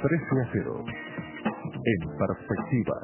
13-0. En perspectiva.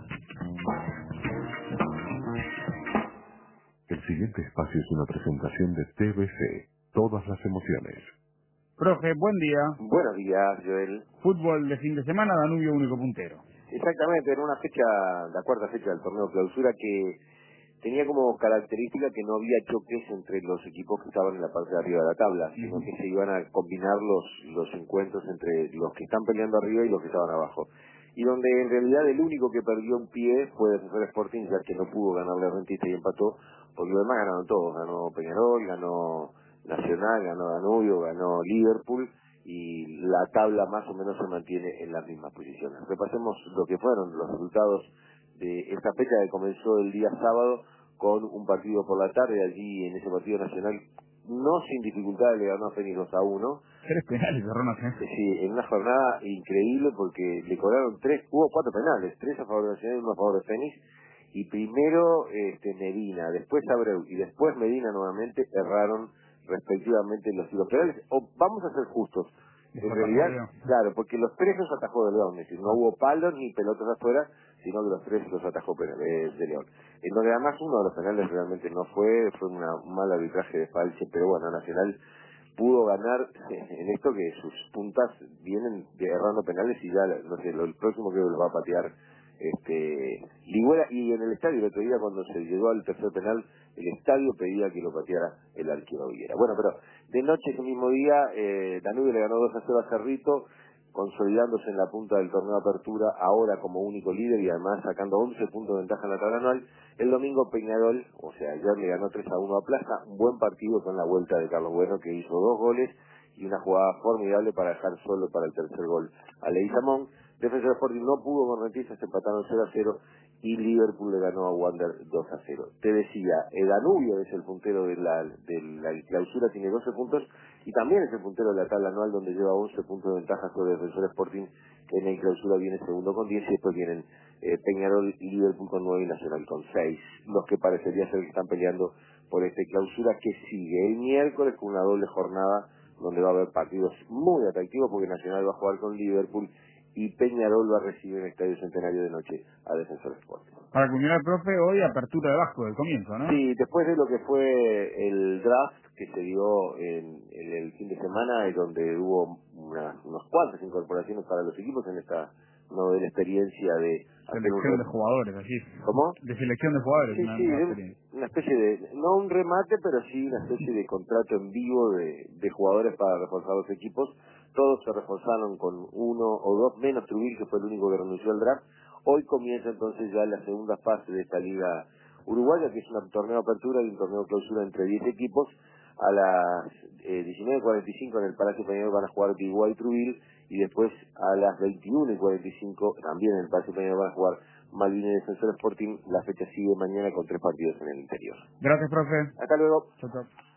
El siguiente espacio es una presentación de TBC. Todas las emociones. Profe, buen día. Buenos días, Joel. Fútbol de fin de semana, Danubio único puntero. Exactamente, era una fecha, la cuarta fecha del torneo clausura que tenía como característica que no había choques entre los equipos que estaban en la parte de arriba de la tabla, sino que se iban a combinar los encuentros entre los que están peleando arriba y los que estaban abajo. Y donde en realidad el único que perdió un pie fue Defensor Sporting, ya que no pudo ganarle a Rentistas y empató, porque los demás ganaron todos, ganó Peñarol, ganó Nacional, ganó Danubio, ganó Liverpool, y la tabla más o menos se mantiene en las mismas posiciones. Repasemos lo que fueron los resultados de esta fecha que comenzó el día sábado con un partido por la tarde. Allí en ese partido Nacional, no sin dificultad, le ganó a Fénix 2-1. 3 penales de Ronald. Sí, en una jornada increíble porque le cobraron hubo 4 penales, 3 a favor de Nacional y 1 a favor de Fénix. Y primero Medina, después Abreu y después Medina nuevamente erraron respectivamente los tiros penales. Vamos a ser justos, en realidad, claro, porque los 3 los atajó de León, es decir, no hubo palos ni pelotas afuera, sino que los 3 los atajó de León. En donde además uno de los penales realmente no fue un mal arbitraje de Falche, pero bueno, Nacional pudo ganar en esto que sus puntas vienen errando penales y ya, no sé, el próximo creo que lo va a patear Ligüera. Y en el estadio el otro día cuando se llegó al tercer penal, el estadio pedía que lo pateara el arquero Viguera. Bueno, pero de noche ese mismo día Danubio le ganó 2-0 a Cerrito, consolidándose en la punta del torneo de apertura, ahora como único líder y además sacando 11 puntos de ventaja en la tabla anual. El domingo Peñarol, o sea, ayer le ganó 3-1 a Plaza, un buen partido con la vuelta de Carlos Bueno, que hizo 2 goles y una jugada formidable para dejar solo para el tercer gol a Leguizamón. Defensor Sporting no pudo con Rentistas, empataron 0-0 y Liverpool le ganó a Wander 2-0. Te decía, Danubio es el puntero de la clausura, tiene 12 puntos y también es el puntero de la tabla anual donde lleva 11 puntos de ventaja sobre Defensor Sporting, que en la clausura viene segundo con 10 y después vienen Peñarol y Liverpool con 9 y Nacional con 6, los que parecería ser que están peleando por esta clausura que sigue el miércoles con una doble jornada donde va a haber partidos muy atractivos porque Nacional va a jugar con Liverpool y Peñarol va a recibir en el Estadio Centenario de noche a Defensor Sporting. Para culminar, profe, hoy apertura de Vasco del comienzo, ¿no? Sí, después de lo que fue el draft que se dio en el fin de semana y donde hubo unos cuantas incorporaciones para los equipos en esta novela experiencia de selección de jugadores, así. ¿Cómo? De selección de jugadores, sí, una especie de, no un remate, pero sí una especie de contrato en vivo de jugadores para reforzar los equipos. Todos se reforzaron con 1 o 2, menos Trubil, que fue el único que renunció al draft. Hoy comienza entonces ya la segunda fase de esta liga uruguaya, que es un torneo de apertura y un torneo de clausura entre 10 equipos. A las 19:45 en el Palacio Peñarol van a jugar Biguá y Trubil, y después a las 21:45 también en el Palacio Peñarol van a jugar Malvin y Defensor Sporting. La fecha sigue mañana con 3 partidos en el interior. Gracias, profe. Hasta luego. Chau, chau.